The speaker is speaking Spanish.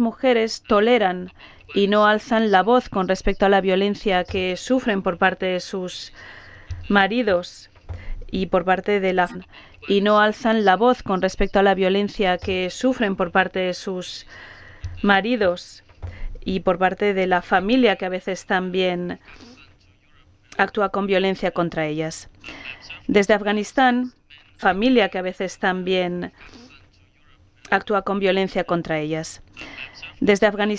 mujeres toleran y no alzan la voz con respecto a la violencia que sufren por parte de sus maridos y por parte de la y no alzan la voz con respecto a la violencia que sufren por parte de sus maridos y por parte de la familia que a veces también actúa con violencia contra ellas. Desde Afganistán, familia que a veces también actúa con violencia contra ellas. Desde Afganistán